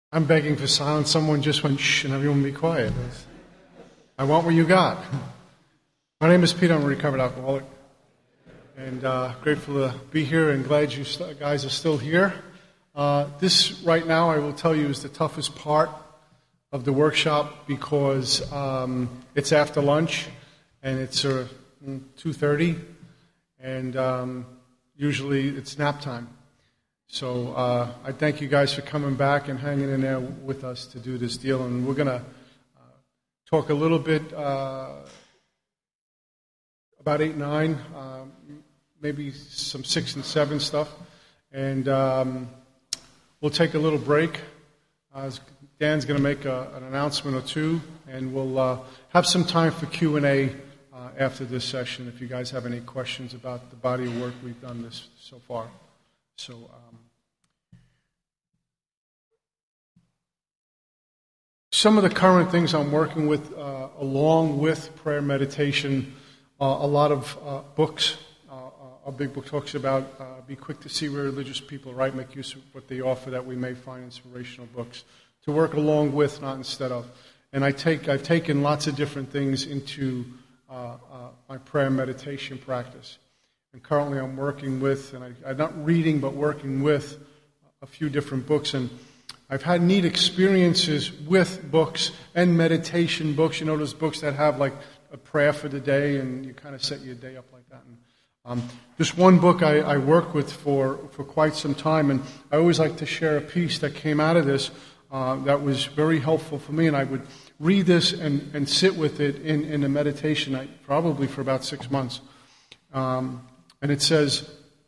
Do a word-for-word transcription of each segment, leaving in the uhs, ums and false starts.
I'm begging for silence. Someone just went shh, and everyone be quiet. I want what you got. My name is Peter. I'm a recovered alcoholic, and uh, grateful to be here and glad you st- guys are still here. Uh, this right now, I will tell you, is the toughest part of the workshop because um, it's after lunch and it's uh, two thirty, and um, usually it's nap time. So uh, I thank you guys for coming back and hanging in there with us to do this deal. And we're going to uh, talk a little bit uh, about eight, nine, uh, maybe some six and seven stuff. And um, we'll take a little break. Uh, Dan's going to make a, an announcement or two, and we'll uh, have some time for Q and A uh, after this session if you guys have any questions about the body of work we've done this so far. So, um, some of the current things I'm working with, uh, along with prayer meditation, uh, a lot of uh, books. Uh, a big book talks about uh, be quick to see where religious people write, make use of what they offer, that we may find inspirational books to work along with, not instead of. And I take, I've taken lots of different things into uh, uh, my prayer meditation practice. And currently I'm working with, and I, I'm not reading, but working with a few different books. And I've had neat experiences with books and meditation books. You know, those books that have like a prayer for the day, and you kind of set your day up like that. And, um, this one book I, I worked with for, for quite some time, and I always like to share a piece that came out of this uh, that was very helpful for me. And I would read this and, and sit with it in, in a meditation, I, probably for about six months. Um, And it says,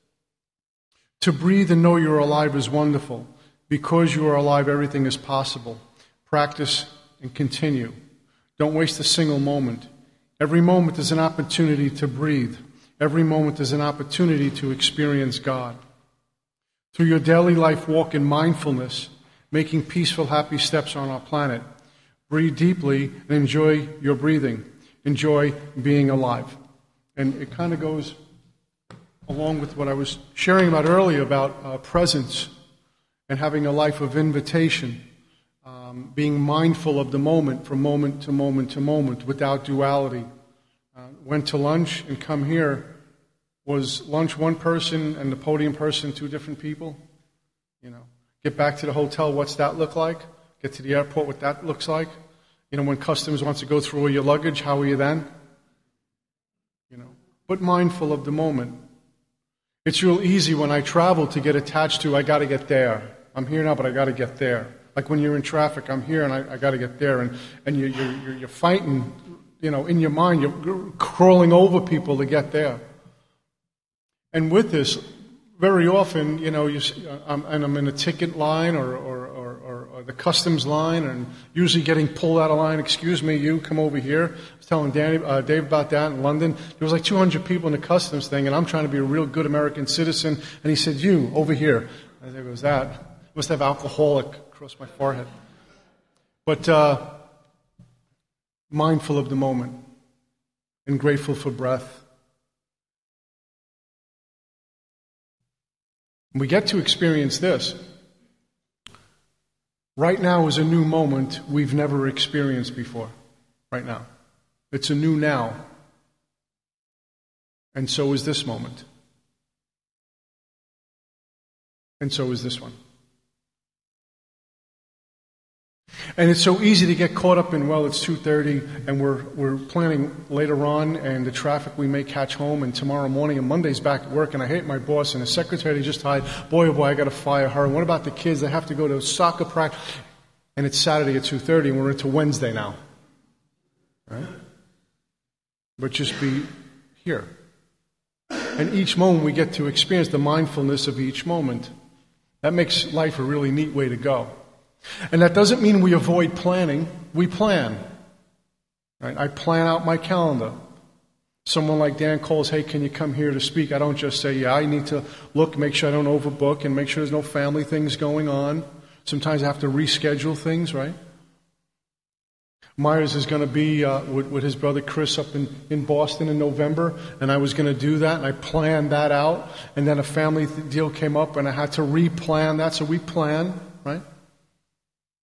to breathe and know you're alive is wonderful. Because you are alive, everything is possible. Practice and continue. Don't waste a single moment. Every moment is an opportunity to breathe. Every moment is an opportunity to experience God. Through your daily life, walk in mindfulness, making peaceful, happy steps on our planet. Breathe deeply and enjoy your breathing. Enjoy being alive. And it kind of goes along with what I was sharing about earlier about uh, presence and having a life of invitation, um, being mindful of the moment from moment to moment to moment without duality. Uh, went to lunch and come here. Was lunch one person and the podium person two different people? You know, get back to the hotel, what's that look like? Get to the airport, what that looks like? You know, when customs wants to go through all your luggage, how are you then? You know, but mindful of the moment. It's real easy when I travel to get attached to, I got to get there. I'm here now, but I got to get there. Like when you're in traffic, I'm here and I, I got to get there. And, and you, you're, you're fighting, you know, in your mind, you're crawling over people to get there. And with this, very often, you know, you, I'm, and I'm in a ticket line or, or, or, or the customs line, and usually getting pulled out of line. Excuse me, you come over here. I was telling Danny, uh, Dave about that in London. There was like two hundred people in the customs thing, and I'm trying to be a real good American citizen. And he said, "You over here." I think it was that. I must have alcoholic across my forehead. But uh, mindful of the moment and grateful for breath. We get to experience this. Right now is a new moment we've never experienced before. Right now. It's a new now. And so is this moment. And so is this one. And it's so easy to get caught up in, well, it's two thirty, and we're we're planning later on, and the traffic we may catch home, and tomorrow morning, and Monday's back at work, and I hate my boss, and the secretary just hired, boy, oh boy, I got to fire her. And what about the kids? They have to go to soccer practice, and it's Saturday at two thirty, and we're into Wednesday now. Right? But just be here. And each moment we get to experience the mindfulness of each moment. That makes life a really neat way to go. And that doesn't mean we avoid planning. We plan. Right? I plan out my calendar. Someone like Dan calls, hey, can you come here to speak? I don't just say, yeah, I need to look, make sure I don't overbook, and make sure there's no family things going on. Sometimes I have to reschedule things, right? Myers is going to be uh, with, with his brother Chris up in, in Boston in November, and I was going to do that, and I planned that out, and then a family th- deal came up, and I had to replan that, so we plan, right?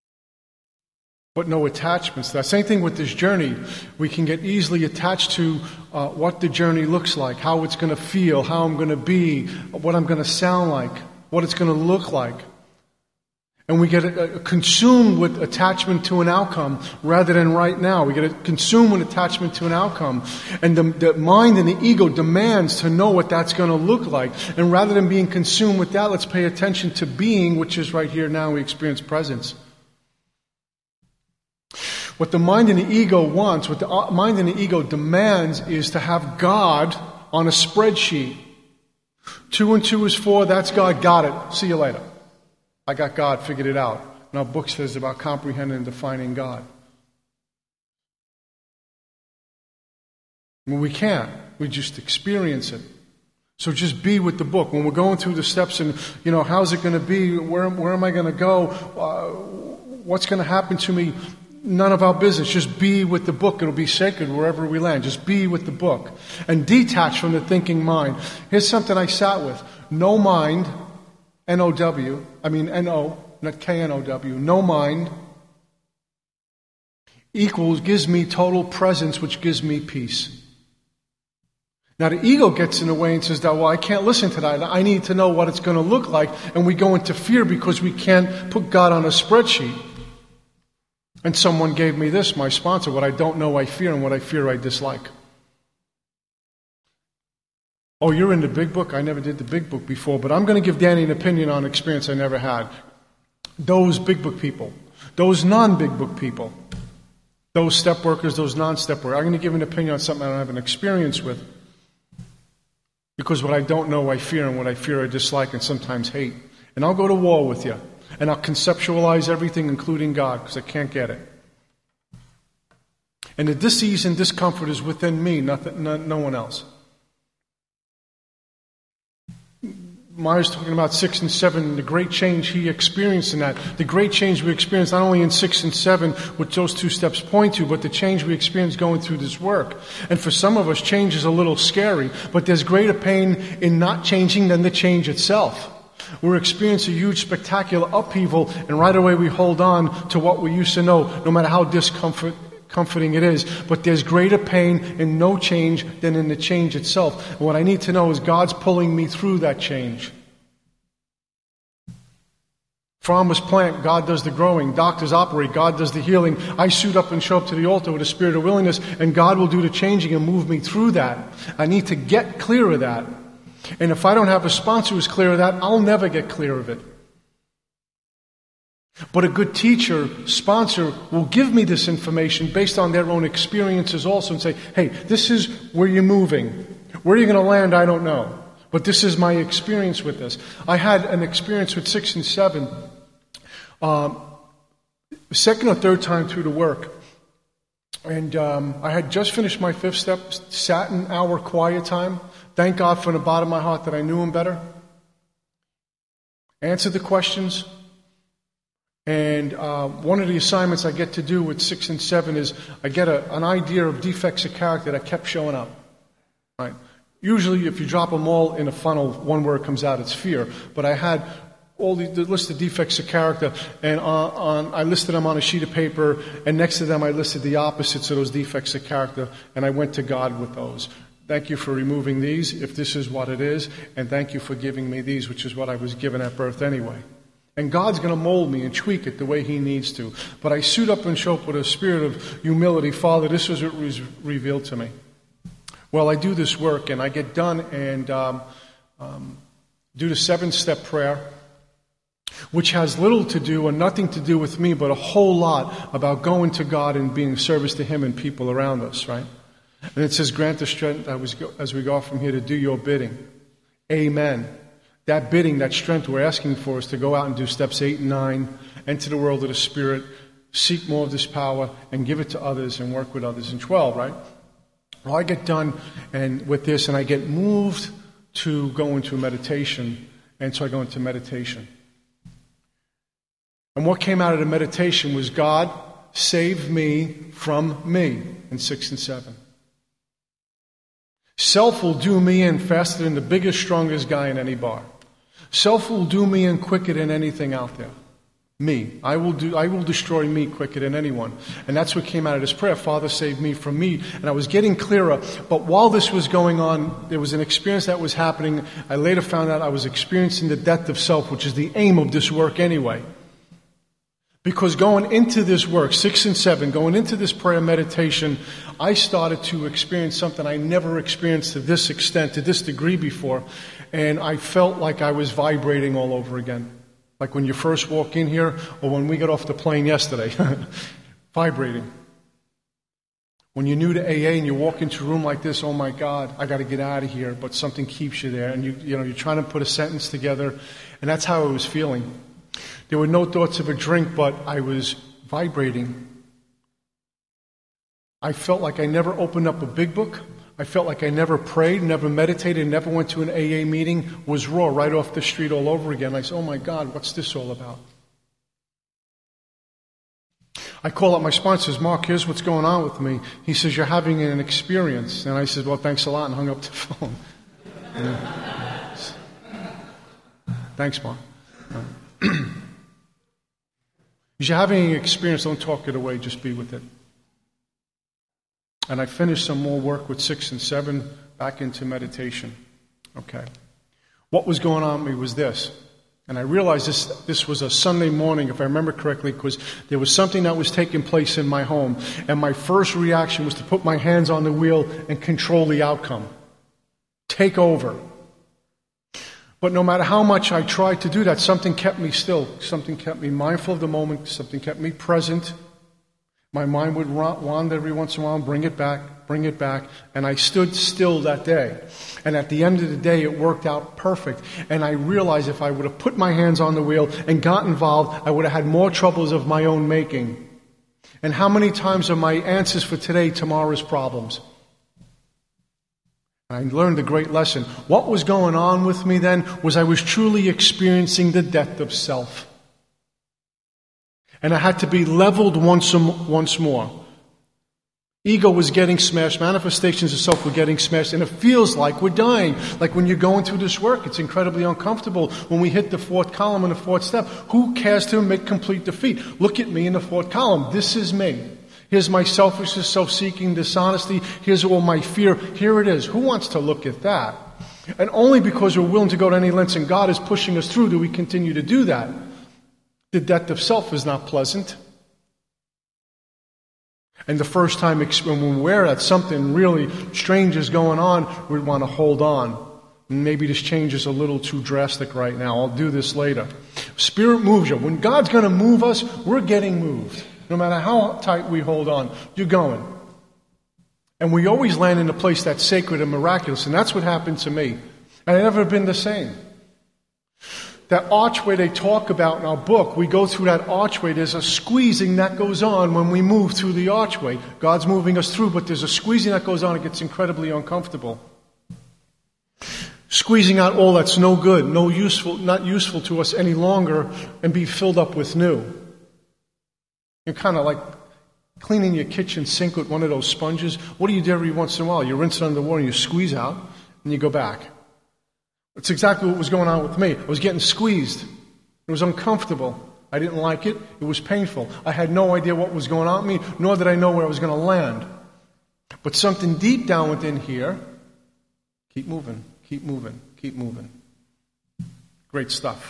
but no attachments. The same thing with this journey. We can get easily attached to uh, what the journey looks like, how it's going to feel, how I'm going to be, what I'm going to sound like, what it's going to look like. And we get uh, consumed with attachment to an outcome rather than right now. We get consumed with attachment to an outcome. And the, the mind and the ego demands to know what that's going to look like. And rather than being consumed with that, let's pay attention to being, which is right here now. We experience presence. What the mind and the ego wants, what the mind and the ego demands, is to have God on a spreadsheet. Two and two is four, that's God, got it. See you later. I got God, figured it out. And our book says about comprehending and defining God. Well, we can't. We just experience it. So just be with the book. When we're going through the steps and, you know, how's it going to be? Where, where am I going to go? Uh, what's going to happen to me? None of our business. Just be with the book. It'll be sacred wherever we land. Just be with the book. And detach from the thinking mind. Here's something I sat with. No mind, N O W, I mean N O, not K N O W, no mind equals, gives me total presence, which gives me peace. Now the ego gets in the way and says that, well, I can't listen to that. I need to know what it's going to look like. And we go into fear because we can't put God on a spreadsheet. And someone gave me this, my sponsor, what I don't know I fear, and what I fear I dislike. Oh, you're in the big book? I never did the big book before, but I'm going to give Danny an opinion on an experience I never had. Those big book people, those non-big book people, those step workers, those non-step workers, I'm going to give an opinion on something I don't have an experience with. Because what I don't know I fear, and what I fear I dislike and sometimes hate. And I'll go to war with you. And I'll conceptualize everything, including God, because I can't get it. And the disease and discomfort is within me, nothing, no, no one else. Myers talking about six and seven, the great change he experienced in that. The great change we experienced not only in six and seven, which those two steps point to, but the change we experienced going through this work. And for some of us, change is a little scary, but there's greater pain in not changing than the change itself. We're experiencing a huge, spectacular upheaval, and right away we hold on to what we used to know, no matter how discomfort, comforting it is. But there's greater pain in no change than in the change itself. And what I need to know is God's pulling me through that change. Farmers plant, God does the growing. Doctors operate, God does the healing. I suit up and show up to the altar with a spirit of willingness, and God will do the changing and move me through that. I need to get clear of that. And if I don't have a sponsor who's clear of that, I'll never get clear of it. But a good teacher, sponsor, will give me this information based on their own experiences also and say, hey, this is where you're moving. Where you're going to land, I don't know. But this is my experience with this. I had an experience with six and seven. Um, second or third time through the work. And um, I had just finished my fifth step, sat in our quiet time. Thank God from the bottom of my heart that I knew Him better. Answered the questions. And uh, one of the assignments I get to do with six and seven is I get a, an idea of defects of character that kept showing up. Right? Usually if you drop them all in a funnel, one word comes out, it's fear. But I had all the, the list of defects of character, and on, on, I listed them on a sheet of paper, and next to them I listed the opposites of those defects of character, and I went to God with those. Thank you for removing these, if this is what it is, and thank you for giving me these, which is what I was given at birth anyway. And God's going to mold me and tweak it the way He needs to. But I suit up and show up with a spirit of humility. Father, this was what was revealed to me. Well, I do this work, and I get done and um, um, do the seven-step prayer, which has little to do or nothing to do with me, but a whole lot about going to God and being of service to Him and people around us, right? And it says, grant the strength as we go from here to do your bidding. Amen. That bidding, that strength we're asking for is to go out and do steps eight and nine, enter the world of the Spirit, seek more of this power, and give it to others and work with others. And twelve, right? Well, I get done and with this, and I get moved to go into meditation, and so I go into meditation. And what came out of the meditation was God saved me from me in six and seven. Self will do me in faster than the biggest, strongest guy in any bar. Self will do me in quicker than anything out there. Me. I will do. I will destroy me quicker than anyone. And that's what came out of this prayer. Father, save me from me. And I was getting clearer. But while this was going on, there was an experience that was happening. I later found out I was experiencing the death of self, which is the aim of this work anyway. Because going into this work, six and seven, going into this prayer meditation, I started to experience something I never experienced to this extent, to this degree before. And I felt like I was vibrating all over again. Like when you first walk in here, or when we got off the plane yesterday, vibrating. When you're new to A A and you walk into a room like this, oh my God, I got to get out of here, but something keeps you there, and you, you know, you're trying to put a sentence together, and that's how I was feeling. There were no thoughts of a drink, but I was vibrating. I felt like I never opened up a big book. I felt like I never prayed, never meditated, never went to an A A meeting, was raw right off the street all over again. I said, oh my God, what's this all about? I call up my sponsor, says, Mark, here's what's going on with me. He says, you're having an experience. And I said, well, thanks a lot, and hung up the phone. Yeah. Thanks, Mark. If you're having an experience, don't talk it away, just be with it. And I finished some more work with six and seven, back into meditation. Okay. What was going on with me was this. And I realized this this was a Sunday morning, if I remember correctly, because there was something that was taking place in my home. And my first reaction was to put my hands on the wheel and control the outcome. Take over. But no matter how much I tried to do that, something kept me still. Something kept me mindful of the moment. Something kept me present. My mind would wander every once in a while, bring it back, bring it back, and I stood still that day. And at the end of the day, it worked out perfect. And I realized if I would have put my hands on the wheel and got involved, I would have had more troubles of my own making. And how many times are my answers for today tomorrow's problems? I learned a great lesson. What was going on with me then was I was truly experiencing the death of self. And I had to be leveled once, once more. Ego was getting smashed. Manifestations of self were getting smashed. And it feels like we're dying. Like when you're going through this work, it's incredibly uncomfortable. When we hit the fourth column and the fourth step, who cares to admit complete defeat? Look at me in the fourth column. This is me. Here's my selfishness, self-seeking, dishonesty. Here's all my fear. Here it is. Who wants to look at that? And only because we're willing to go to any lengths and God is pushing us through do we continue to do that. The death of self is not pleasant. And the first time when we're aware that something really strange is going on, we want to hold on. And maybe this change is a little too drastic right now. I'll do this later. Spirit moves you. When God's going to move us, we're getting moved. No matter how tight we hold on, you're going. And we always land in a place that's sacred and miraculous. And that's what happened to me. And I've never been the same. That archway they talk about in our book, we go through that archway. There's a squeezing that goes on when we move through the archway. God's moving us through, but there's a squeezing that goes on. It gets incredibly uncomfortable. Squeezing out all that's no good, no useful, not useful to us any longer, and be filled up with new. You're kind of like cleaning your kitchen sink with one of those sponges. What do you do every once in a while? You rinse it under water and you squeeze out, and you go back. That's exactly what was going on with me. I was getting squeezed. It was uncomfortable. I didn't like it. It was painful. I had no idea what was going on with me, nor did I know where I was going to land. But something deep down within here, keep moving, keep moving, keep moving. Great stuff.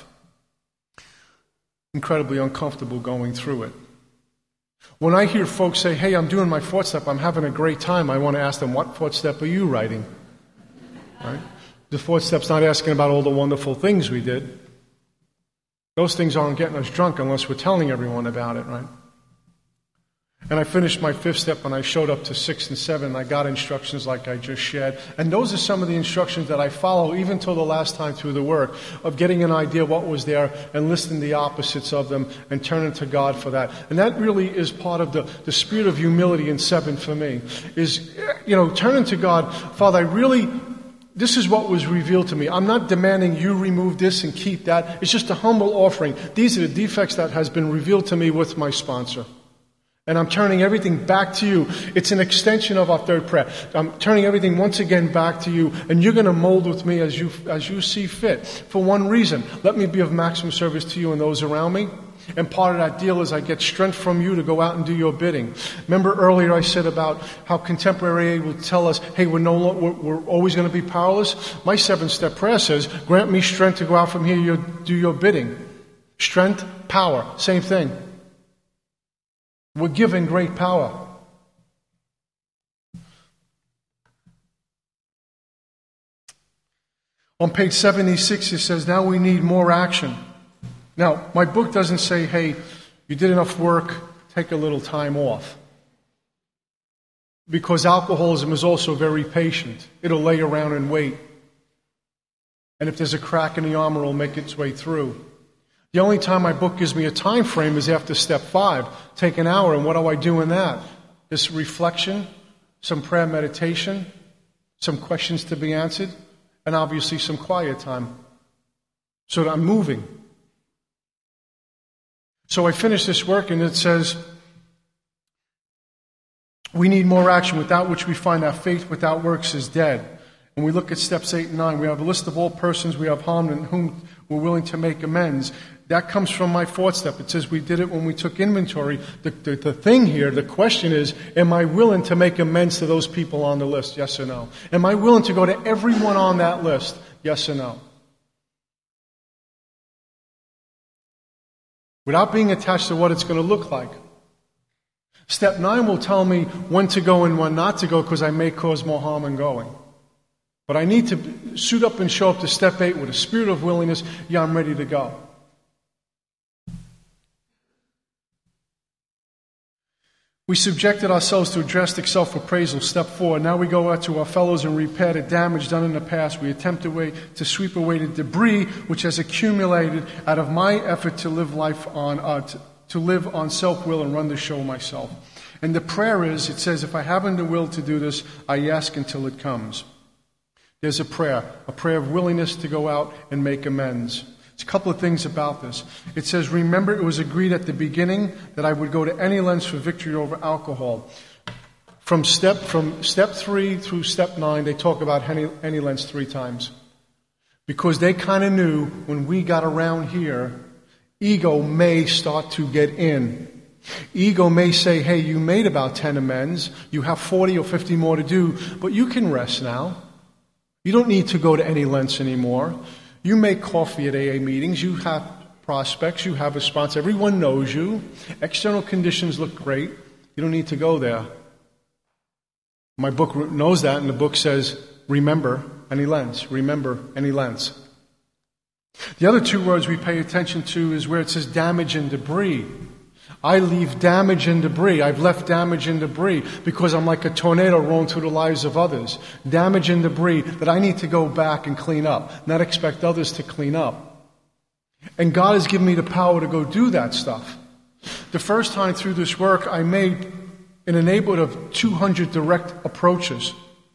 Incredibly uncomfortable going through it. When I hear folks say, hey, I'm doing my fourth step, I'm having a great time, I want to ask them, what fourth step are you writing? Right? The fourth step's not asking about all the wonderful things we did. Those things aren't getting us drunk unless we're telling everyone about it, right? And I finished my fifth step and I showed up to six and seven and I got instructions like I just shared. And those are some of the instructions that I follow even till the last time through the work of getting an idea what was there and listing the opposites of them and turning to God for that. And that really is part of the, the spirit of humility in seven for me is, you know, turning to God. Father, I really... This is what was revealed to me. I'm not demanding you remove this and keep that. It's just a humble offering. These are the defects that has been revealed to me with my sponsor. And I'm turning everything back to you. It's an extension of our third prayer. I'm turning everything once again back to you, and you're going to mold with me as you as you see fit. For one reason, let me be of maximum service to you and those around me. And part of that deal is I get strength from you to go out and do your bidding. Remember earlier I said about how contemporary aid will tell us, hey, we're, no lo- we're, we're always going to be powerless? My seven-step prayer says, grant me strength to go out from here, you do your bidding. Strength, power, same thing. We're given great power. On page seventy-six, it says, now we need more action. Now, my book doesn't say, hey, you did enough work, take a little time off. Because alcoholism is also very patient. It'll lay around and wait. And if there's a crack in the armor, it'll make its way through. The only time my book gives me a time frame is after step five. Take an hour, and what do I do in that? This reflection, some prayer meditation, some questions to be answered, and obviously some quiet time, so that I'm moving. So I finish this work, and it says, we need more action, without which we find that faith without works is dead. And we look at steps eight and nine. We have a list of all persons we have harmed and whom we're willing to make amends. That comes from my fourth step. It says we did it when we took inventory. The, the, the thing here, the question is, am I willing to make amends to those people on the list? Yes or no? Am I willing to go to everyone on that list? Yes or no? Without being attached to what it's going to look like. Step nine will tell me when to go and when not to go, because I may cause more harm in going. But I need to suit up and show up to step eight with a spirit of willingness. Yeah, I'm ready to go. We subjected ourselves to a drastic self-appraisal, step four. Now we go out to our fellows and repair the damage done in the past. We attempt to, way, to sweep away the debris which has accumulated out of my effort to live life on, uh, to, to live on self-will and run the show myself. And the prayer is, it says, if I haven't the will to do this, I ask until it comes. There's a prayer, a prayer of willingness to go out and make amends. There's a couple of things about this. It says, remember, it was agreed at the beginning that I would go to any lengths for victory over alcohol. From step from step three through step nine, they talk about any, any lengths three times. Because they kind of knew when we got around here, ego may start to get in. Ego may say, hey, you made about ten amends. You have forty or fifty more to do, but you can rest now. You don't need to go to any lengths anymore. You make coffee at A A meetings. You have prospects. You have a sponsor. Everyone knows you. External conditions look great. You don't need to go there. My book knows that, and the book says, remember any lengths. Remember any lengths. The other two words we pay attention to is where it says damage and debris. I leave damage and debris. I've left damage and debris because I'm like a tornado rolling through the lives of others. Damage and debris that I need to go back and clean up, not expect others to clean up. And God has given me the power to go do that stuff. The first time through this work, I made in a neighborhood of two hundred direct approaches.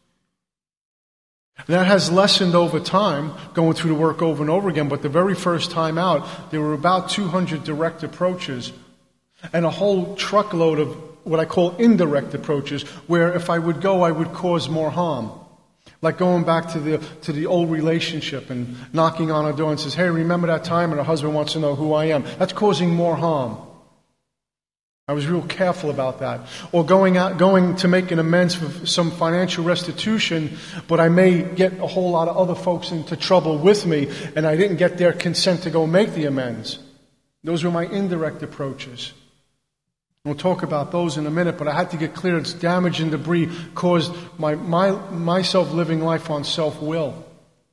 That has lessened over time, going through the work over and over again, but the very first time out, there were about two hundred direct approaches. And a whole truckload of what I call indirect approaches, where if I would go, I would cause more harm. Like going back to the to the old relationship and knocking on a door and says, hey, remember that time? And her husband wants to know who I am. That's causing more harm. I was real careful about that. Or going out, going to make an amends for some financial restitution, but I may get a whole lot of other folks into trouble with me, and I didn't get their consent to go make the amends. Those were my indirect approaches. We'll talk about those in a minute, but I had to get clear. It's damage and debris caused my, my myself living life on self-will.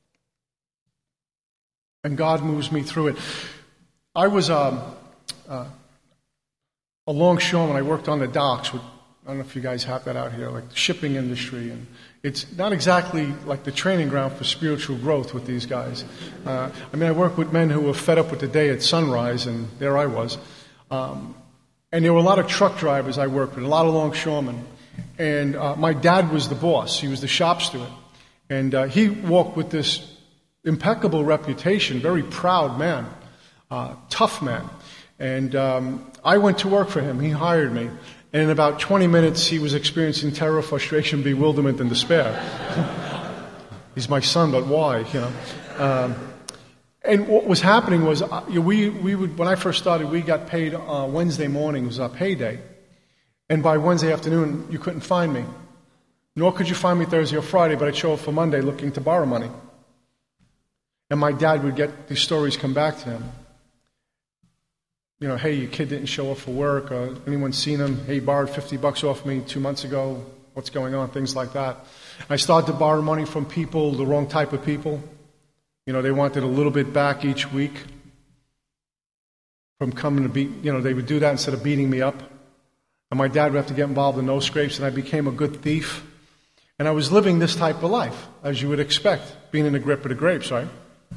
And God moves me through it. I was um, uh, a longshoreman. I worked on the docks. With, I don't know if you guys have that out here, like the shipping industry. And it's not exactly like the training ground for spiritual growth with these guys. Uh, I mean, I work with men who were fed up with the day at sunrise, and there I was. Um, And there were a lot of truck drivers I worked with, a lot of longshoremen. And uh, my dad was the boss. He was the shop steward. And uh, he walked with this impeccable reputation, very proud man, uh, tough man. And um, I went to work for him. He hired me. And in about twenty minutes, he was experiencing terror, frustration, bewilderment, and despair. He's my son, but why, you know? Um, And what was happening was, uh, we, we would, when I first started, we got paid uh, Wednesday morning was our payday. And by Wednesday afternoon, you couldn't find me. Nor could you find me Thursday or Friday, but I'd show up for Monday looking to borrow money. And my dad would get these stories come back to him. You know, hey, your kid didn't show up for work. Or anyone seen him? Hey, he borrowed fifty bucks off me two months ago. What's going on? Things like that. I started to borrow money from people, the wrong type of people. You know, they wanted a little bit back each week from coming to beat, you know, they would do that instead of beating me up. And my dad would have to get involved in those scrapes, and I became a good thief. And I was living this type of life, as you would expect, being in the grip of the grapes, right?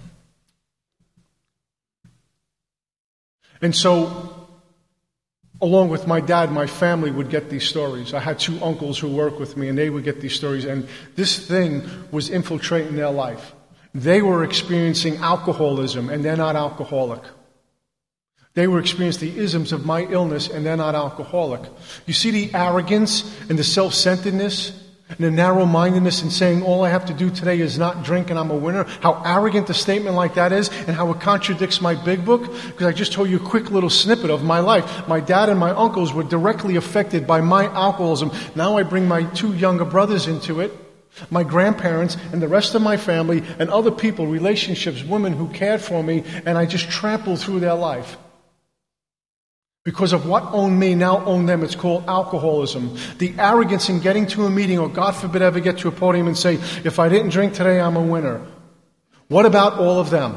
And so, along with my dad, my family would get these stories. I had two uncles who worked with me, and they would get these stories. And this thing was infiltrating their life. They were experiencing alcoholism, and they're not alcoholic. They were experiencing the isms of my illness, and they're not alcoholic. You see the arrogance and the self-centeredness and the narrow-mindedness in saying all I have to do today is not drink and I'm a winner? How arrogant a statement like that is, and how it contradicts my big book? Because I just told you a quick little snippet of my life. My dad and my uncles were directly affected by my alcoholism. Now I bring my two younger brothers into it. My grandparents and the rest of my family and other people, relationships, women who cared for me, and I just trampled through their life. Because of what owned me now owned them. It's called alcoholism. The arrogance in getting to a meeting, or God forbid ever get to a podium and say, if I didn't drink today, I'm a winner. What about all of them?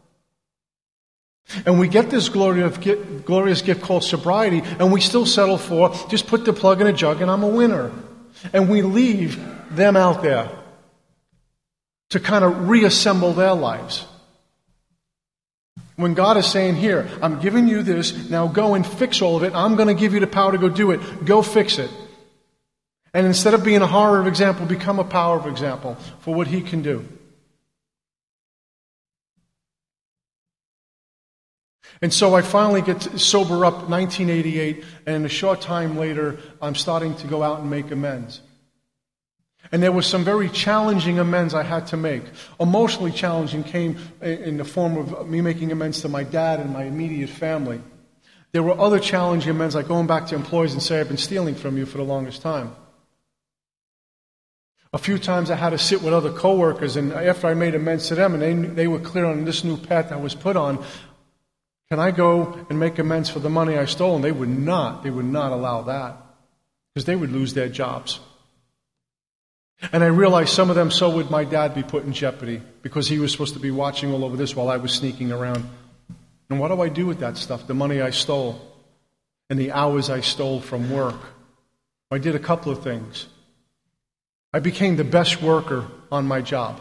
And we get this glorious gift, glorious gift called sobriety, and we still settle for, just put the plug in a jug and I'm a winner. And we leave them out there to kind of reassemble their lives. When God is saying, here, I'm giving you this, now go and fix all of it. I'm going to give you the power to go do it. Go fix it. And instead of being a horror of example, become a power of example for what He can do. And so I finally get to sober up nineteen eighty-eight, and a short time later, I'm starting to go out and make amends. And there was some very challenging amends I had to make. Emotionally challenging came in the form of me making amends to my dad and my immediate family. There were other challenging amends, like going back to employees and say, I've been stealing from you for the longest time. A few times I had to sit with other coworkers, and after I made amends to them, and they, they were clear on this new path I was put on, can I go and make amends for the money I stole? And they would not. They would not allow that, because they would lose their jobs. And I realized some of them, so would my dad, be put in jeopardy, because he was supposed to be watching all over this while I was sneaking around. And what do I do with that stuff? The money I stole and the hours I stole from work. I did a couple of things. I became the best worker on my job.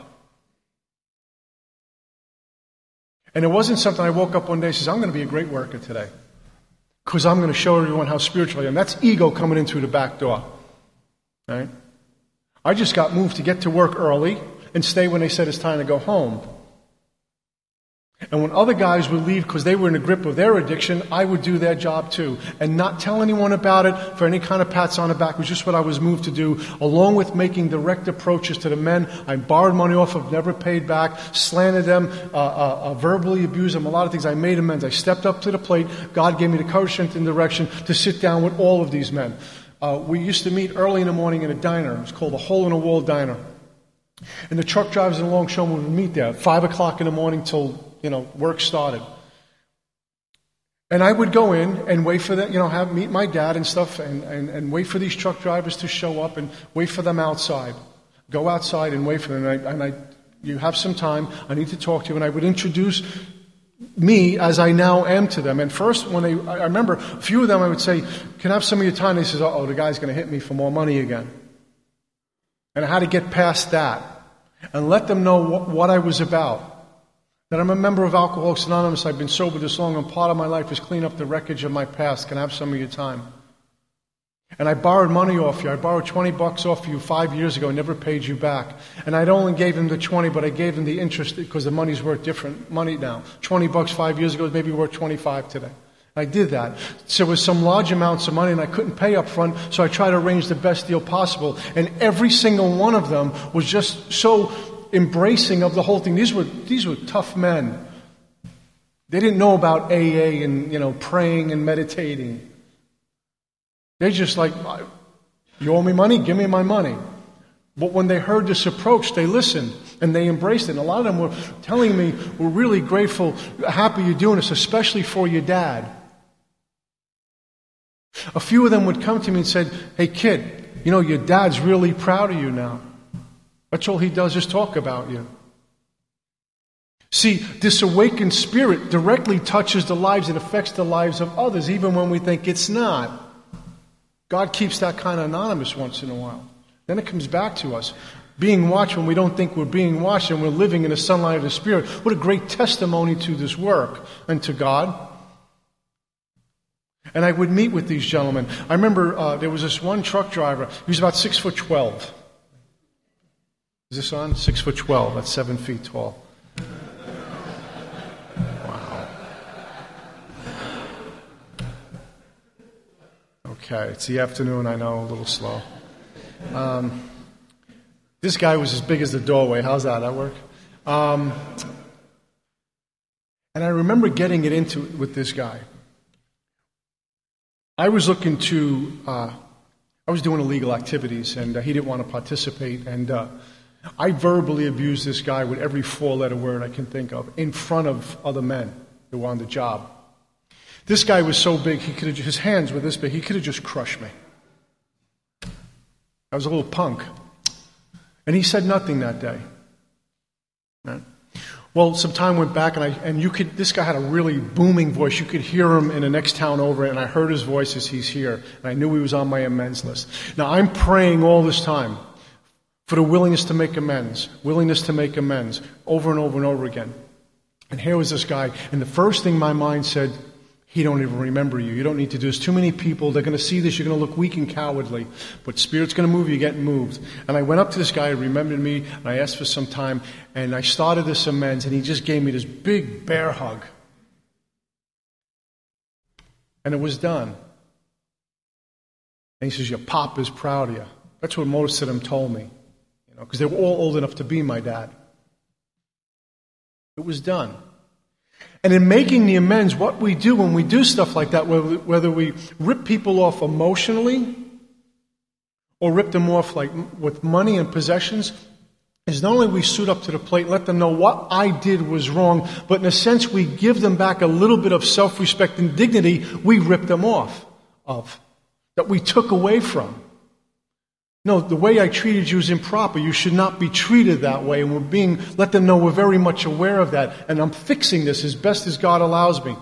And it wasn't something I woke up one day and says, I'm going to be a great worker today, because I'm going to show everyone how spiritual I am. That's ego coming in through the back door. Right? I just got moved to get to work early and stay when they said it's time to go home. And when other guys would leave because they were in the grip of their addiction, I would do their job too. And not tell anyone about it for any kind of pats on the back. It was just what I was moved to do, along with making direct approaches to the men I borrowed money off of, never paid back, slandered them, uh, uh, uh, verbally abused them, a lot of things. I made amends. I stepped up to the plate. God gave me the courage and direction to sit down with all of these men. Uh, we used to meet early in the morning in a diner. It was called a hole-in-the-wall diner. And the truck drivers and longshoremen would meet there at five o'clock in the morning till, you know, work started. And I would go in and wait for them, you know, have meet my dad and stuff, and, and, and wait for these truck drivers to show up and wait for them outside. Go outside and wait for them. And I, and I you have some time. I need to talk to you. And I would introduce me as I now am to them. And first, when they, I remember a few of them, I would say, can I have some of your time? They says, uh-oh, the guy's going to hit me for more money again. And I had to get past that and let them know what, what I was about. That I'm a member of Alcoholics Anonymous. I've been sober this long, and part of my life is clean up the wreckage of my past. Can I have some of your time? And I borrowed money off you. I borrowed twenty bucks off you five years ago and never paid you back. And I only gave him the twenty, but I gave him the interest because the money's worth different money now. twenty bucks five years ago is maybe worth twenty-five today. I did that. So it was some large amounts of money, and I couldn't pay up front, so I tried to arrange the best deal possible. And every single one of them was just so embracing of the whole thing. These were these were tough men. They didn't know about A A and, you know, praying and meditating. They just like, you owe me money? Give me my money. But when they heard this approach, they listened and they embraced it. And a lot of them were telling me, we're really grateful, happy you're doing this, especially for your dad. A few of them would come to me and said, hey kid, you know, your dad's really proud of you now. That's all he does is talk about you. See, this awakened spirit directly touches the lives and affects the lives of others, even when we think it's not. God keeps that kind of anonymous once in a while. Then it comes back to us. Being watched when we don't think we're being watched and we're living in the sunlight of the Spirit. What a great testimony to this work and to God. And I would meet with these gentlemen. I remember uh, there was this one truck driver. He was about six foot twelve. Is this on? Six foot twelve. That's seven feet tall. Wow. Okay, it's the afternoon. I know, a little slow. Um, this guy was as big as the doorway. How's that? That work? Um, and I remember getting it into with this guy. I was looking to, uh, I was doing illegal activities, and uh, he didn't want to participate. And uh, I verbally abused this guy with every four-letter word I can think of in front of other men who were on the job. This guy was so big, he could have, his hands were this big, he could have just crushed me. I was a little punk. And he said nothing that day. Right? Well, some time went back, and I and you could. This guy had a really booming voice. You could hear him in the next town over, and I heard his voice as he's here. And I knew he was on my amends list. Now, I'm praying all this time for the willingness to make amends, willingness to make amends, over and over and over again. And here was this guy, and the first thing my mind said, he don't even remember you. You don't need to do this. Too many people, they're going to see this, you're going to look weak and cowardly. But Spirit's going to move you, get moved. And I went up to this guy, he remembered me, and I asked for some time, and I started this amends, and he just gave me this big bear hug. And it was done. And he says, your pop is proud of you. That's what most of them told me. You know, because they were all old enough to be my dad. It was done. And in making the amends, what we do when we do stuff like that, whether, whether we rip people off emotionally or rip them off like with money and possessions, is not only we suit up to the plate, let them know what I did was wrong, but in a sense we give them back a little bit of self-respect and dignity we ripped them off of, that we took away from. No, the way I treated you is improper. You should not be treated that way. And we're being, let them know we're very much aware of that. And I'm fixing this as best as God allows me.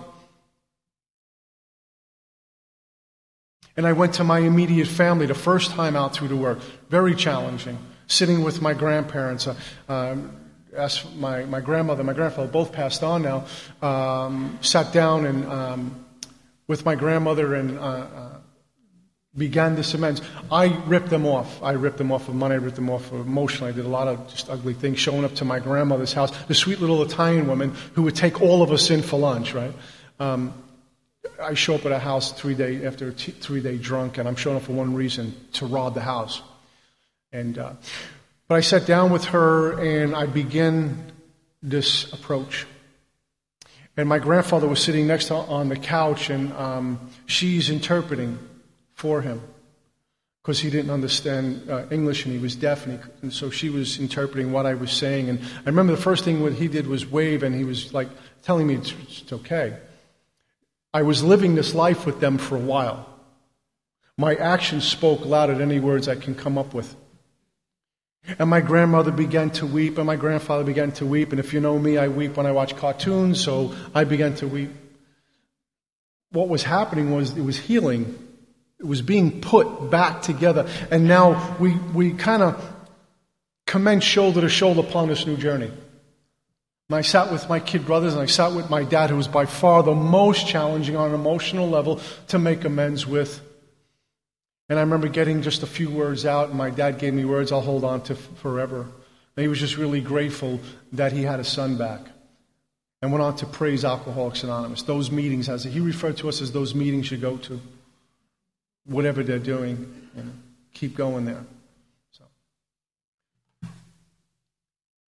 And I went to my immediate family the first time out through the work. Very challenging. Sitting with my grandparents. Uh, um, asked my, my grandmother, my grandfather both passed on now. Um, sat down and um, with my grandmother and uh, uh, began this amends. I ripped them off. I ripped them off of money. I ripped them off of emotionally. I did a lot of just ugly things. Showing up to my grandmother's house, the sweet little Italian woman who would take all of us in for lunch, right? Um, I show up at a house three day after a t- three-day drunk, and I'm showing up for one reason, to rob the house. And uh, but I sat down with her, and I began this approach. And my grandfather was sitting next to on the couch, and um, she's interpreting for him, because he didn't understand uh, English and he was deaf, and, he, and so she was interpreting what I was saying. And I remember the first thing what he did was wave, and he was like telling me it's, it's okay. I was living this life with them for a while. My actions spoke louder than any words I can come up with. And my grandmother began to weep, and my grandfather began to weep. And if you know me, I weep when I watch cartoons, so I began to weep. What was happening was it was healing. It was being put back together. And now we, we kind of commence shoulder to shoulder upon this new journey. And I sat with my kid brothers, and I sat with my dad, who was by far the most challenging on an emotional level to make amends with. And I remember getting just a few words out, and my dad gave me words I'll hold on to forever. And he was just really grateful that he had his son back. And went on to praise Alcoholics Anonymous. Those meetings, as he referred to us as those meetings you go to. Whatever they're doing, you know, keep going there. So,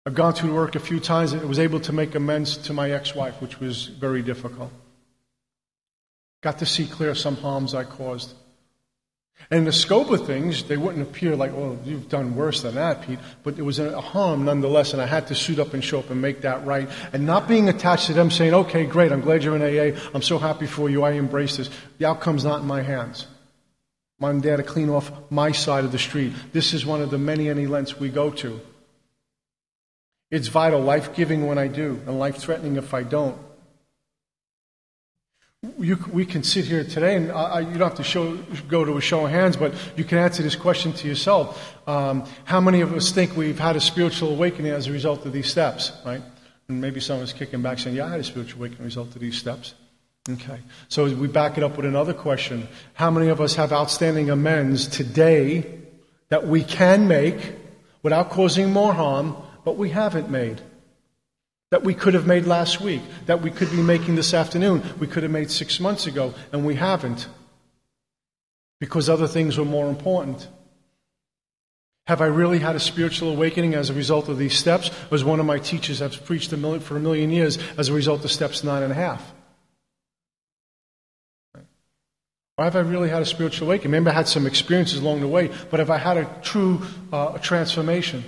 I've gone to work a few times and was able to make amends to my ex-wife, which was very difficult. Got to see clear some harms I caused. And in the scope of things, they wouldn't appear like, oh, you've done worse than that, Pete. But it was a harm nonetheless, and I had to suit up and show up and make that right. And not being attached to them saying, okay, great, I'm glad you're in A A. I'm so happy for you. I embrace this. The outcome's not in my hands. Mom and Dad to clean off my side of the street. This is one of the many, many lengths we go to. It's vital, life-giving when I do, and life-threatening if I don't. You, we can sit here today, and I, you don't have to show, go to a show of hands, but you can answer this question to yourself. Um, how many of us think we've had a spiritual awakening as a result of these steps, right? And maybe someone's kicking back saying, yeah, I had a spiritual awakening as a result of these steps. Okay. So we back it up with another question. How many of us have outstanding amends today that we can make without causing more harm, but we haven't made? That we could have made last week, that we could be making this afternoon, we could have made six months ago, and we haven't, because other things were more important. Have I really had a spiritual awakening as a result of these steps? Or as one of my teachers has preached a million, for a million years, as a result of steps nine and a half? Or have I really had a spiritual awakening? Maybe I had some experiences along the way, but have I had a true uh, transformation?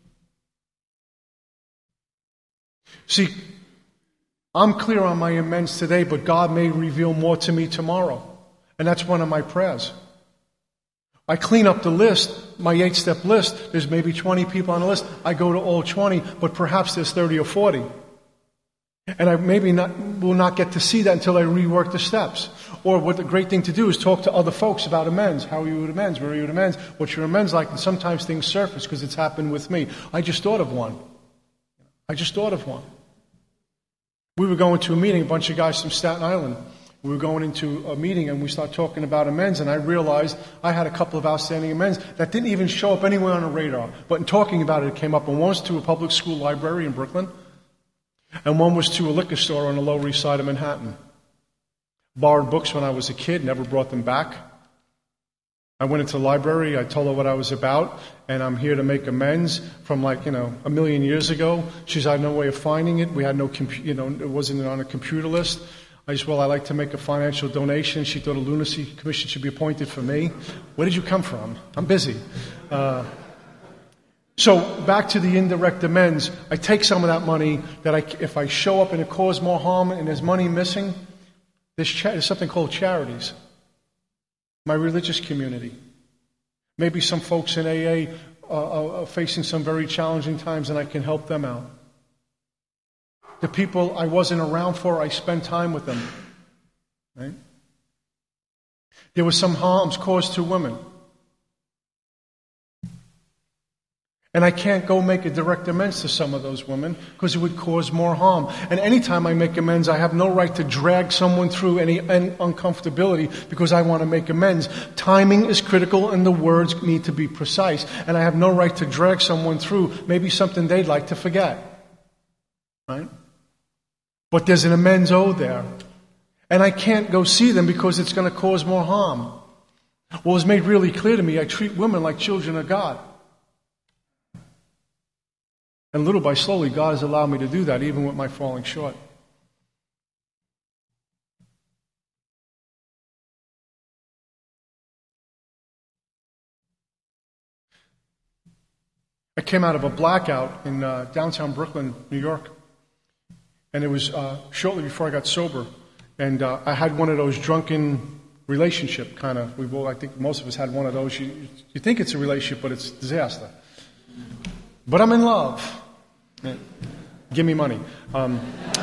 See, I'm clear on my amends today, but God may reveal more to me tomorrow. And that's one of my prayers. I clean up the list, my eight-step list. There's maybe twenty people on the list. I go to all twenty, but perhaps there's thirty or forty. And I maybe not, will not get to see that until I rework the steps. Or what the great thing to do is talk to other folks about amends. How are you with amends? Where are you with amends? What's your amends like? And sometimes things surface because it's happened with me. I just thought of one. I just thought of one. We were going to a meeting, a bunch of guys from Staten Island. We were going into a meeting and we started talking about amends, and I realized I had a couple of outstanding amends that didn't even show up anywhere on the radar. But in talking about it, it came up. And one was to a public school library in Brooklyn, and one was to a liquor store on the Lower East Side of Manhattan. Borrowed books when I was a kid, never brought them back. I went into the library, I told her what I was about, and I'm here to make amends from like, you know, a million years ago. She's had no way of finding it. We had no, compu- you know, it wasn't on a computer list. I just, well, I'd like to make a financial donation. She thought a lunacy commission should be appointed for me. Where did you come from? I'm busy. Uh, so back to the indirect amends. I take some of that money that I, if I show up and it causes more harm and there's money missing, there's, cha- there's something called charities. My religious community. Maybe some folks in A A uh, are facing some very challenging times and I can help them out. The people I wasn't around for, I spend time with them. Right? There were some harms caused to women. And I can't go make a direct amends to some of those women because it would cause more harm. And anytime I make amends, I have no right to drag someone through any un- uncomfortability because I want to make amends. Timing is critical and the words need to be precise. And I have no right to drag someone through maybe something they'd like to forget. Right? But there's an amends owed there. And I can't go see them because it's going to cause more harm. Well, it's made really clear to me, I treat women like children of God. And little by slowly, God has allowed me to do that, even with my falling short. I came out of a blackout in uh, downtown Brooklyn, New York. And it was uh, shortly before I got sober. And uh, I had one of those drunken relationship kind of, we've all, I think most of us had one of those. You, you think it's a relationship, but it's disaster. But I'm in love. Give me money. Um,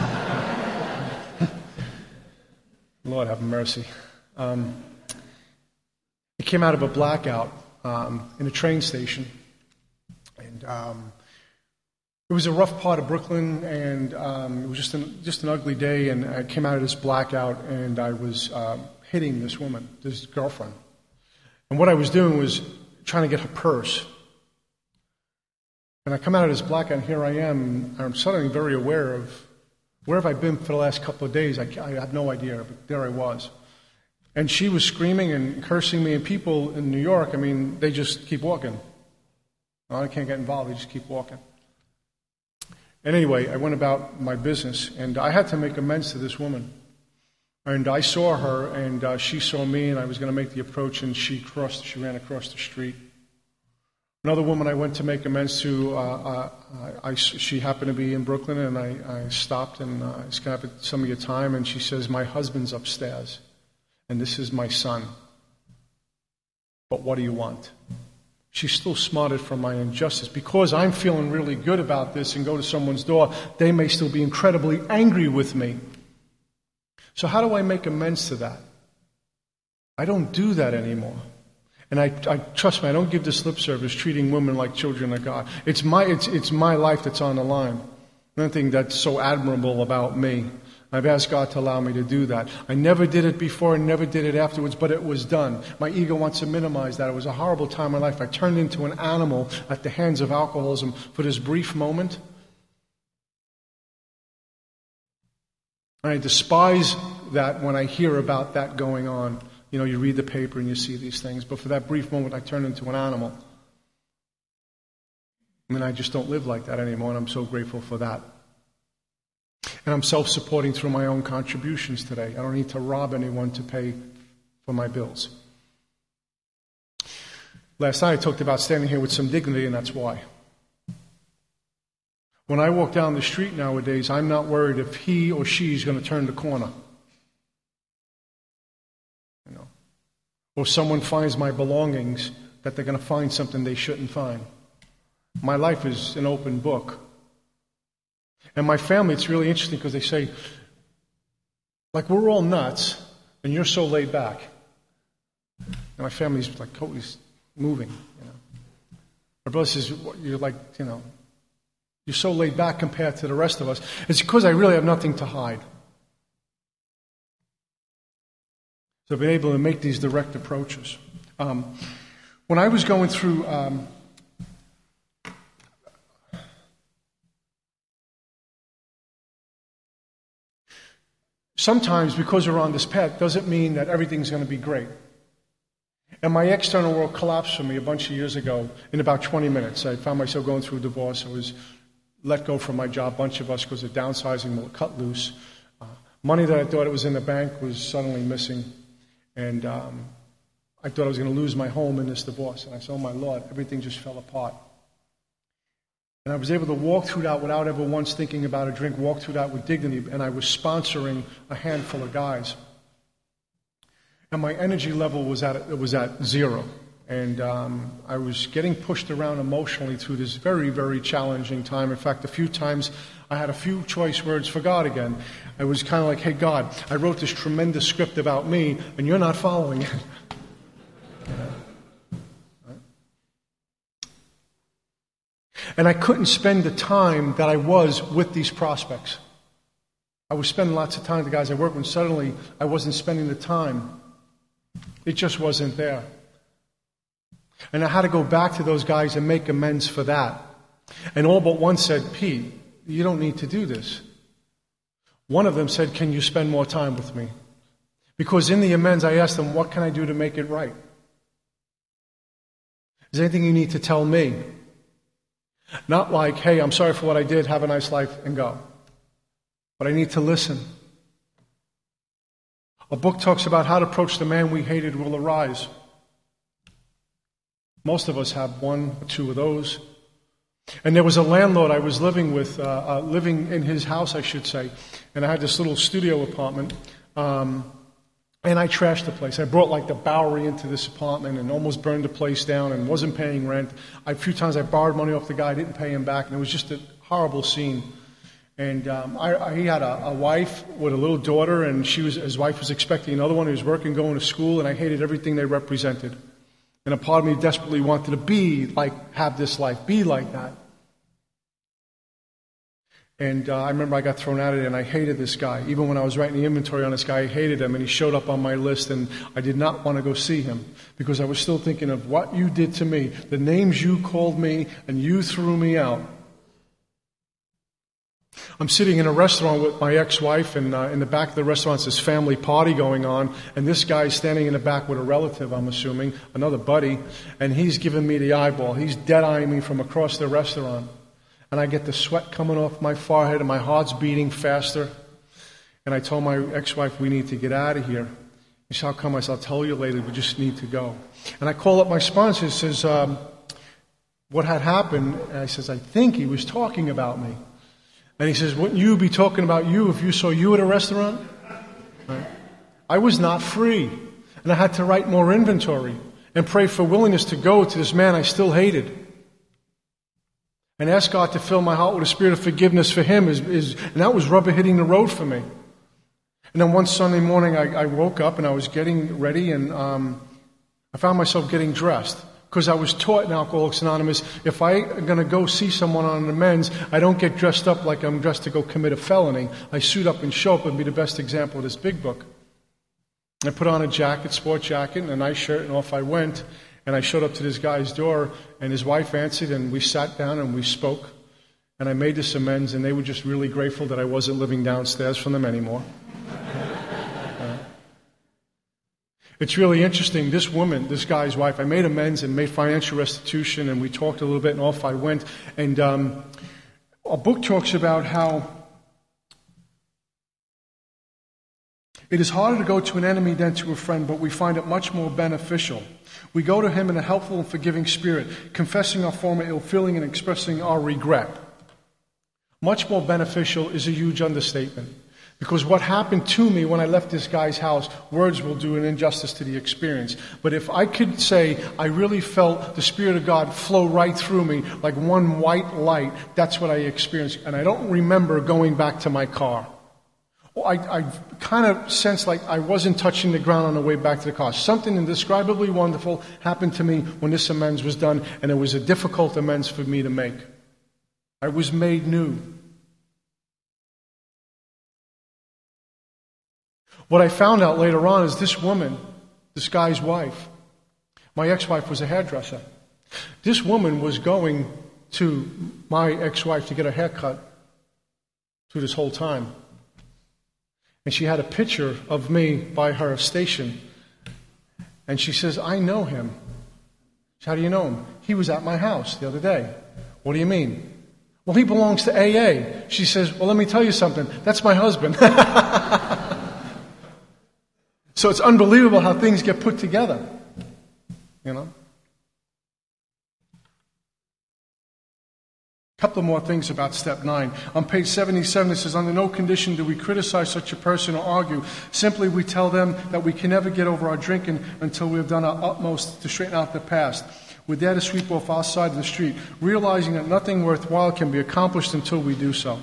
Lord have mercy. Um, I came out of a blackout um, in a train station. And um, it was a rough part of Brooklyn, and um, it was just an, just an ugly day, and I came out of this blackout, and I was uh, hitting this woman, this girlfriend. And what I was doing was trying to get her purse. And I come out of this blackout, and here I am, and I'm suddenly very aware of where have I been for the last couple of days. I, I have no idea, but there I was. And she was screaming and cursing me, and people in New York, I mean, they just keep walking. Well, I can't get involved, they just keep walking. And anyway, I went about my business, and I had to make amends to this woman. And I saw her, and uh, she saw me, and I was going to make the approach, and she crossed. She ran across the street. Another woman I went to make amends to, uh, uh, I, she happened to be in Brooklyn, and I, I stopped, and uh, I was going to have some of your time, and she says, my husband's upstairs, and this is my son. But what do you want? She's still smarted from my injustice. Because I'm feeling really good about this and go to someone's door, they may still be incredibly angry with me. So how do I make amends to that? I don't do that anymore. And I, I trust me, I don't give this lip service treating women like children of God. It's my, it's, it's my life that's on the line. Nothing that's so admirable about me. I've asked God to allow me to do that. I never did it before and never did it afterwards, but it was done. My ego wants to minimize that. It was a horrible time in my life. I turned into an animal at the hands of alcoholism for this brief moment. And I despise that when I hear about that going on. You know, you read the paper and you see these things. But for that brief moment, I turned into an animal. I mean, I just don't live like that anymore, and I'm so grateful for that. And I'm self-supporting through my own contributions today. I don't need to rob anyone to pay for my bills. Last night I talked about standing here with some dignity, and that's why. When I walk down the street nowadays, I'm not worried if he or she is going to turn the corner. You know, or someone finds my belongings, that they're going to find something they shouldn't find. My life is an open book. And my family, it's really interesting because they say, like, we're all nuts, and you're so laid back. And my family's like totally moving, you know. My brother says, you're like, you know, you're so laid back compared to the rest of us. It's because I really have nothing to hide. So I've been able to make these direct approaches. Um, when I was going through... Um, Sometimes, because we're on this path, doesn't mean that everything's going to be great. And my external world collapsed for me a bunch of years ago in about twenty minutes. I found myself going through a divorce. I was let go from my job, a bunch of us, because of downsizing, were cut loose. Uh, money that I thought it was in the bank was suddenly missing. And um, I thought I was going to lose my home in this divorce. And I said, oh my Lord, everything just fell apart. And I was able to walk through that without ever once thinking about a drink, walk through that with dignity, and I was sponsoring a handful of guys. And my energy level was at it was at zero. And um, I was getting pushed around emotionally through this very, very challenging time. In fact, a few times I had a few choice words for God again. I was kind of like, hey, God, I wrote this tremendous script about me, and you're not following it. And I couldn't spend the time that I was with these prospects. I was spending lots of time with the guys I worked with, and suddenly I wasn't spending the time. It just wasn't there. And I had to go back to those guys and make amends for that. And all but one said, Pete, you don't need to do this. One of them said, can you spend more time with me? Because in the amends, I asked them, what can I do to make it right? Is there anything you need to tell me? Not like, hey, I'm sorry for what I did, have a nice life, and go. But I need to listen. A book talks about how to approach the man we hated will arise. Most of us have one or two of those. And there was a landlord I was living with, uh, uh, living in his house, I should say, and I had this little studio apartment, um, and I trashed the place. I brought like the Bowery into this apartment and almost burned the place down and wasn't paying rent. I, a few times I borrowed money off the guy, didn't pay him back, and it was just a horrible scene. And um, I, I, he had a, a wife with a little daughter, and she was, his wife was expecting another one. He was working, going to school, and I hated everything they represented. And a part of me desperately wanted to be like, have this life, be like that. And uh, I remember I got thrown out of it, and I hated this guy. Even when I was writing the inventory on this guy, I hated him, and he showed up on my list, and I did not want to go see him because I was still thinking of what you did to me, the names you called me, and you threw me out. I'm sitting in a restaurant with my ex-wife, and uh, in the back of the restaurant is this family party going on, and this guy's standing in the back with a relative, I'm assuming, another buddy, and he's giving me the eyeball. He's dead-eyeing me from across the restaurant. And I get the sweat coming off my forehead and my heart's beating faster. And I told my ex-wife, we need to get out of here. She said, how come? I said, I'll tell you later, we just need to go. And I call up my sponsor, he says, um, what had happened? And I says, I think he was talking about me. And he says, wouldn't you be talking about you if you saw you at a restaurant? Right? I was not free. And I had to write more inventory and pray for willingness to go to this man I still hated. And ask God to fill my heart with a spirit of forgiveness for him. Is, is, and that was rubber hitting the road for me. And then one Sunday morning I, I woke up and I was getting ready and um, I found myself getting dressed. Because I was taught in Alcoholics Anonymous, if I'm going to go see someone on the men's, I don't get dressed up like I'm dressed to go commit a felony. I suit up and show up and be the best example of this big book. I put on a jacket, sport jacket, and a nice shirt, and off I went. And I showed up to this guy's door, and his wife answered, and we sat down and we spoke. And I made this amends, and they were just really grateful that I wasn't living downstairs from them anymore. uh, it's really interesting. This woman, this guy's wife, I made amends and made financial restitution, and we talked a little bit, and off I went. And um, a book talks about how it is harder to go to an enemy than to a friend, but we find it much more beneficial. We go to him in a helpful and forgiving spirit, confessing our former ill feeling and expressing our regret. Much more beneficial is a huge understatement. Because what happened to me when I left this guy's house, words will do an injustice to the experience. But if I could say I really felt the Spirit of God flow right through me like one white light, that's what I experienced. And I don't remember going back to my car. I, I kind of sensed like I wasn't touching the ground on the way back to the car. Something indescribably wonderful happened to me when this amends was done, and it was a difficult amends for me to make. I was made new. What I found out later on is this woman, this guy's wife, my ex-wife was a hairdresser. This woman was going to my ex-wife to get a haircut through this whole time. And she had a picture of me by her station. And she says, I know him. How do you know him? He was at my house the other day. What do you mean? Well, he belongs to A A. She says, well, let me tell you something. That's my husband. So it's unbelievable how things get put together. You know? A couple more things about step nine. On page seventy-seven, it says, under no condition do we criticize such a person or argue. Simply we tell them that we can never get over our drinking until we have done our utmost to straighten out the past. We're there to sweep off our side of the street, realizing that nothing worthwhile can be accomplished until we do so.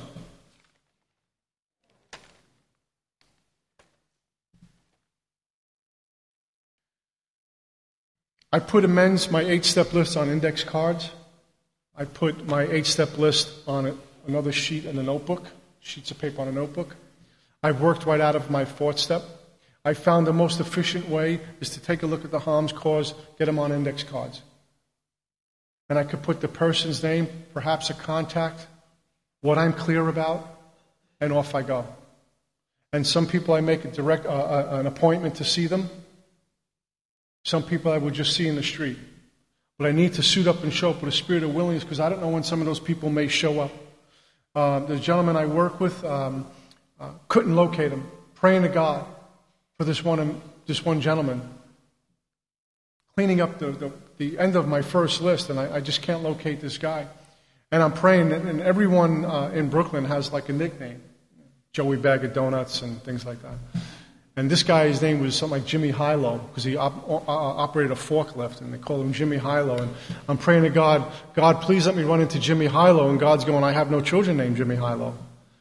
I put amends, my eight-step list on index cards. I put my eight-step list on a, another sheet in a notebook, sheets of paper on a notebook. I've worked right out of my fourth step. I found the most efficient way is to take a look at the harms caused, get them on index cards. And I could put the person's name, perhaps a contact, what I'm clear about, and off I go. And some people I make a direct, uh, uh, an appointment to see them. Some people I would just see in the street. But I need to suit up and show up with a spirit of willingness because I don't know when some of those people may show up. Uh, the gentleman I work with, um, uh, couldn't locate him. Praying to God for this one, this one gentleman. Cleaning up the, the, the end of my first list, and I, I just can't locate this guy. And I'm praying, and everyone uh, in Brooklyn has like a nickname. Joey Bag of Donuts and things like that. And this guy's name was something like Jimmy Hilo because he op- uh, operated a forklift, and they called him Jimmy Hilo. And I'm praying to God, God, please let me run into Jimmy Hilo. And God's going, I have no children named Jimmy Hilo.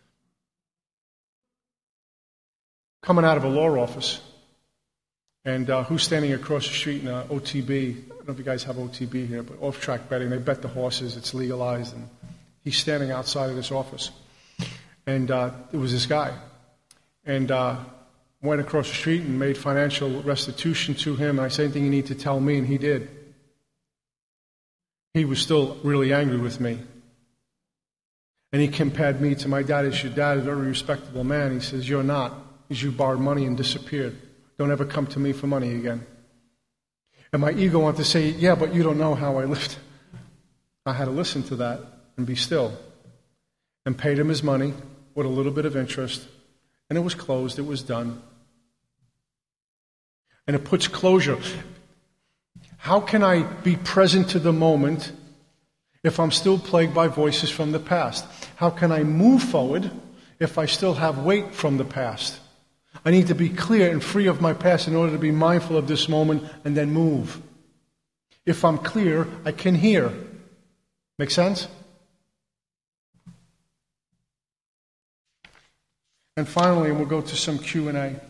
Coming out of a law office. And uh, who's standing across the street in uh, O T B? I don't know if you guys have O T B here, but off-track betting. They bet the horses. It's legalized. And he's standing outside of this office. And uh, it was this guy. And uh, went across the street and made financial restitution to him. And I said, anything you need to tell me, and he did. He was still really angry with me. And he compared me to my dad. As your dad is a very respectable man. He says, you're not, because you borrowed money and disappeared. Don't ever come to me for money again. And my ego wanted to say, yeah, but you don't know how I lived. I had to listen to that and be still. and paid him his money with a little bit of interest, and it was closed, it was done. And it puts closure. How can I be present to the moment if I'm still plagued by voices from the past? How can I move forward if I still have weight from the past? I need to be clear and free of my past in order to be mindful of this moment and then move. If I'm clear, I can hear. Make sense? And finally, we'll go to some Q and A.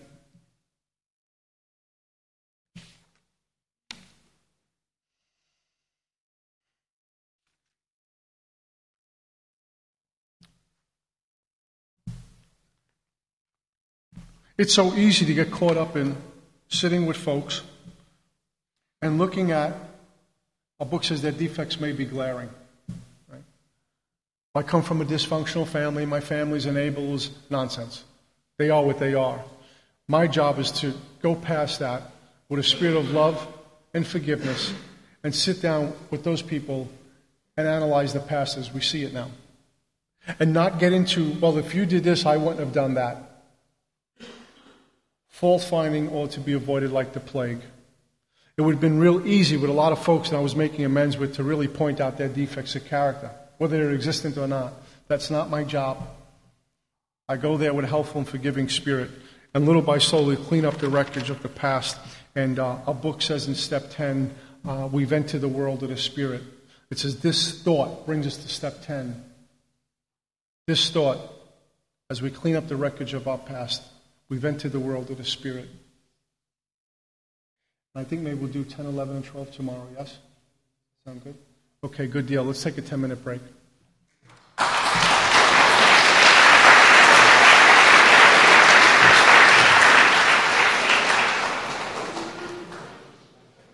It's so easy to get caught up in sitting with folks and looking at a book says their defects may be glaring. Right? I come from a dysfunctional family. My family's enables nonsense. They are what they are. My job is to go past that with a spirit of love and forgiveness and sit down with those people and analyze the past as we see it now. And not get into, well, if you did this, I wouldn't have done that. Fault finding ought to be avoided like the plague. It would have been real easy with a lot of folks that I was making amends with to really point out their defects of character, whether they're existent or not. That's not my job. I go there with a helpful and forgiving spirit, and little by slowly clean up the wreckage of the past. And uh, our book says in step ten, uh, we've entered the world of the Spirit. It says this thought brings us to step ten. This thought, as we clean up the wreckage of our past, we've entered the world of the Spirit. I think maybe we'll do ten, eleven, and twelve tomorrow, yes? Sound good? Okay, good deal. Let's take a ten-minute break.